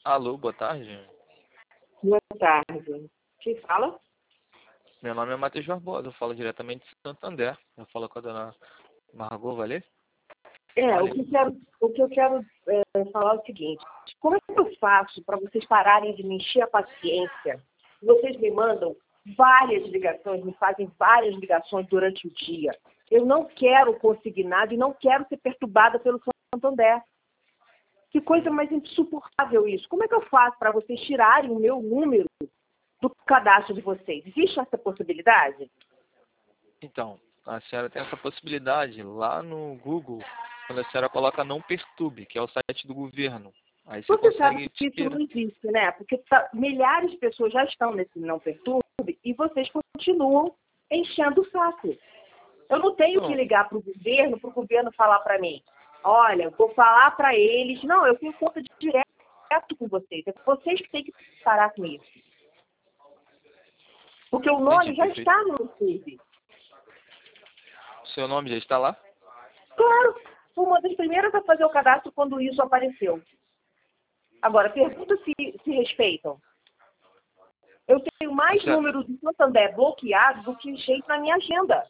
Alô, boa tarde. Boa tarde. Quem fala? Meu nome é Matheus Barbosa, eu falo diretamente de Santo André. Eu falo com a dona Margot Valer. O que eu quero falar é o seguinte. Como é que eu faço para vocês pararem de me encher a paciência? Vocês me mandam várias ligações, me fazem várias ligações durante o dia. Eu não quero consignado e não quero ser perturbada pelo Santander. Que coisa mais insuportável isso. Como é que eu faço para vocês tirarem o meu número do cadastro de vocês? Existe essa possibilidade? Então, a senhora tem essa possibilidade lá no Google, quando a senhora coloca Não Perturbe, que é o site do governo. Aí você Você sabe consegue que isso tirar. não existe, né? Porque milhares de pessoas já estão nesse Não Perturbe e vocês continuam enchendo o saco. Eu não tenho que Não, ligar para o governo falar para mim, olha, vou falar para eles. Não, eu tenho conta direto com vocês. É vocês que têm que parar com isso. Porque o entendi, nome já perfeito. está no YouTube. O seu nome já está lá? Claro, fui uma das primeiras a fazer o cadastro quando isso apareceu. Agora, pergunta se respeitam. Eu tenho mais Senhora- números do Santander bloqueados do que jeito na minha agenda.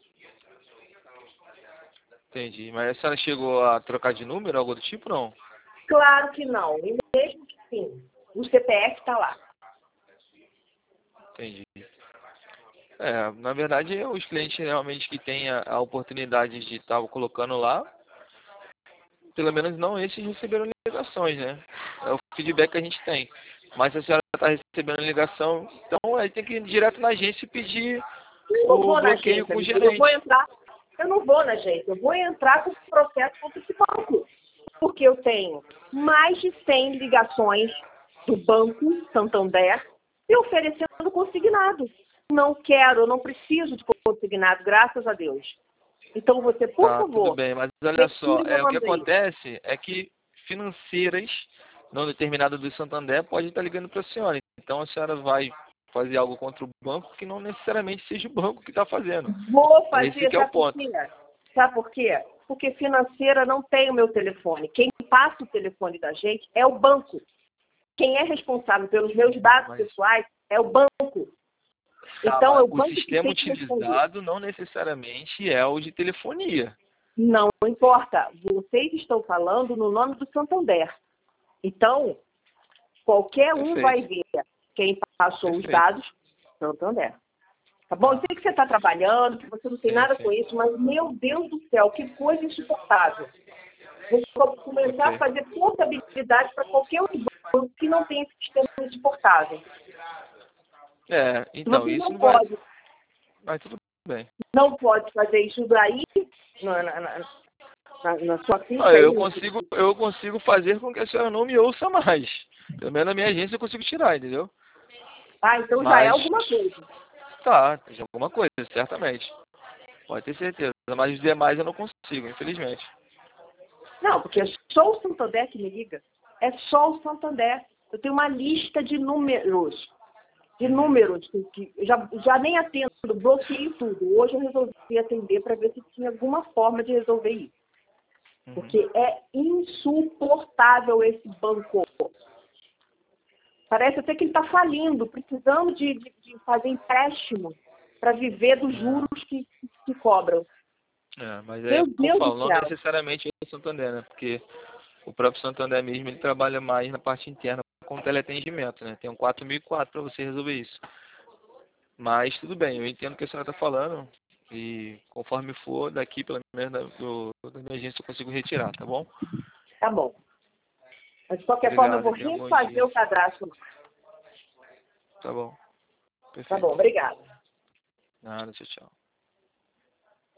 Entendi. Mas a senhora chegou a trocar de número, algo do tipo, não? Claro que não. E mesmo que sim, o CPF está lá. Entendi. Na verdade, os clientes realmente que têm a oportunidade de estar colocando lá, pelo menos não esses receberam ligações, né? É o feedback que a gente tem. Mas se a senhora está recebendo ligação, então aí tem que ir direto na agência e pedir Eu não o vou na bloqueio agência, com o amigo. Eu gerente. não vou na agência. Eu vou entrar com o processo contra esse banco. Porque eu tenho mais de 100 ligações do Banco Santander e oferecendo consignado. Não quero, eu não preciso de consignado, graças a Deus. Então você, por Tá, tudo favor, bem, mas olha só, retire meu o que nome daí. acontece é que financeiras não determinadas do Santander podem estar ligando para a senhora. Então a senhora vai fazer algo contra o banco que não necessariamente seja o banco que está fazendo. Vou É esse fazer, que é o sabe por ponto. quê? Sabe por quê? Porque financeira não tem o meu telefone. Quem passa o telefone da gente é o banco. Quem é responsável pelos meus dados Mas pessoais é o banco. tá, Então mas é o o banco que sistema tem que responder. utilizado não necessariamente é o de telefonia. Não importa. Vocês estão falando no nome do Santander. Então, qualquer um Perfeito, vai ver quem passou os perfeito. dados, Santander. Tá bom? Eu Tá, sei que você está trabalhando, que você não tem sim, nada com sim. isso, mas, meu Deus do céu, que coisa insuportável. Vou começar a Ok. fazer portabilidade para qualquer outro banco que não tenha esse sistema insuportável. Então, Você isso não não vai. pode, Mas tudo bem. não pode fazer isso daí na sua Ah, ficha aí. eu consigo fazer com que a senhora não me ouça mais. Pelo menos na minha agência eu consigo tirar, entendeu? Ah, então já é Mas alguma coisa. tá, tem alguma coisa, certamente. Pode ter certeza. Mas os demais eu não consigo, infelizmente. Não, porque é só o Santander que me liga. É só o Santander. Eu tenho uma lista de números. De Uhum, números que eu já nem atendo, bloqueio tudo. Hoje eu resolvi atender para ver se tinha alguma forma de resolver isso. uhum. Porque é insuportável esse banco. Parece até que ele está falindo, precisando de fazer empréstimo para viver dos juros que cobram. Mas Meu como eu Deus do falo, não céu. necessariamente é o Santander, né? Porque o próprio Santander mesmo, ele trabalha mais na parte interna com teleatendimento, né? Tem um 4004 para você resolver isso. Mas tudo bem, eu entendo o que a senhora está falando. E conforme for, daqui pelo menos da minha agência eu consigo retirar, tá bom? Tá bom. Mas de qualquer forma eu vou Obrigado, tenha um bom refazer dia. o cadastro. Tá bom, Tá bom, perfeito. obrigada. Nada, tchau, tchau.